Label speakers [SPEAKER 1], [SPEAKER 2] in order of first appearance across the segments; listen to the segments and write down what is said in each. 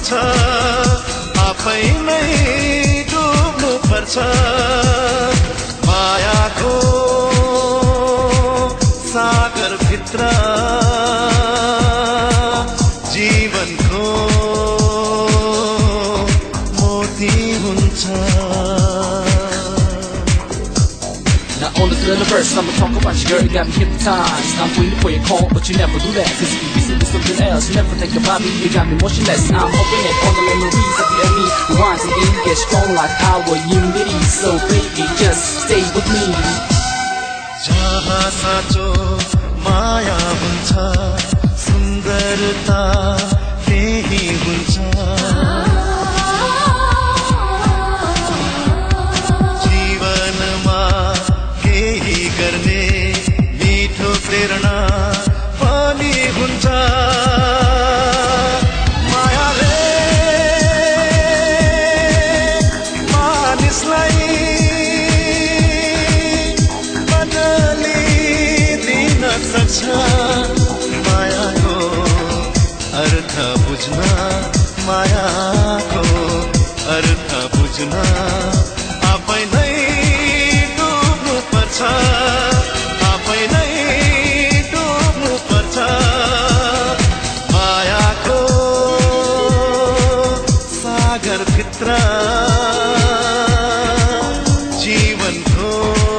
[SPEAKER 1] पर्छ आफै नै डुब्नु पर्छ मायाको सागर भित्र जीवनको मोती हुन्छ
[SPEAKER 2] Now on this little verse, I'ma talk about you, girl, you got me hypnotized. I'm waiting for your call, but you never do that. Cause you be sitting something else, you never think about me, you got me motionless. I'm hoping that all the memories of you and me rewind again, get strong like our unity. So baby, just stay with me.
[SPEAKER 1] जहाँ साँचो माया हुन्छ सुन्दरता त्यही हुन्छ जीवनमा केही गर्ने मिठो प्रेरणा पनि हुन्छ मायाले मानिसलाई सक्छ मायाको अर्थ बुझ्न मायाको अर्थ बुझ्न आफै नै डुब्नु पर्छ आफै नै डुब्नु पर्छ मायाको सागर भित्र जीवनको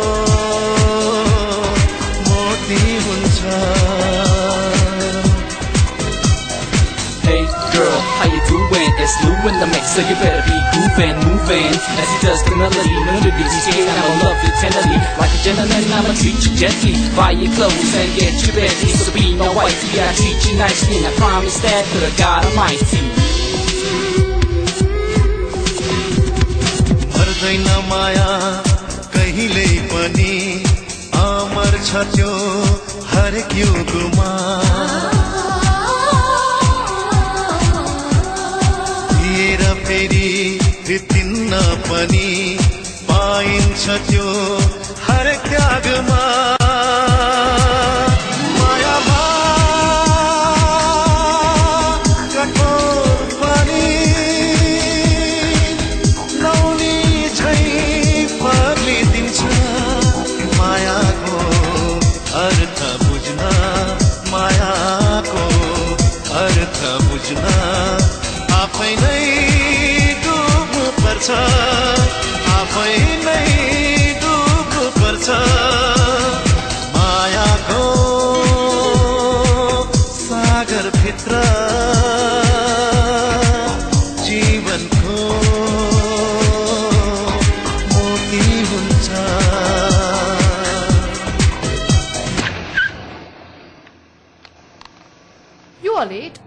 [SPEAKER 2] Hey girl, how you doing? It's Lou in the mix, so you better be groovin', moving as he does the melody. None of these kids, I'ma love you tenderly. Like a gentleman, I'ma treat you gently. Buy your clothes and get you ready. So be my wifey, I treat you nicely. And I promise that to the God Almighty.
[SPEAKER 1] मर्दैन माया कहिल्यै पनि अमर छ त्यो हरेक युगमा हेर फेरि बितिन्न पनि पाइन्छ त्यो हरेक त्यागमा मायामा कठोर पनि नौनी झै फर्लिदिन्छ मायाको अर्थ बुझ्न मायाको अर्थ बुझ्न आफै नै डुब्नु पर्छ आफै नै डुब्नु पर्छ मायाको सागर भित्र जीवनको मोती हुन्छ
[SPEAKER 3] You are late.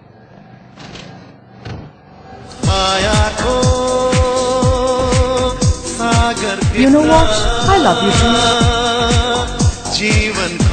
[SPEAKER 1] Sagar
[SPEAKER 3] You know what? I love you too.
[SPEAKER 1] जीवन